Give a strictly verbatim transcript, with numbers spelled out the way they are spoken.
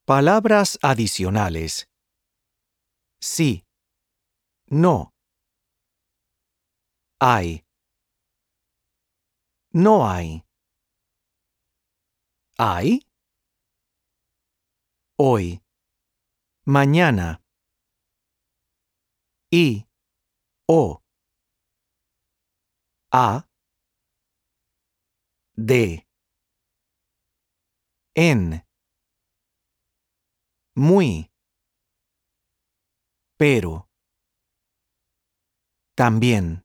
Palabras adicionales. Sí. No. Hay. No hay. ¿Hay? Hoy. Mañana. Y. O. A. De. En. Muy. Pero. También.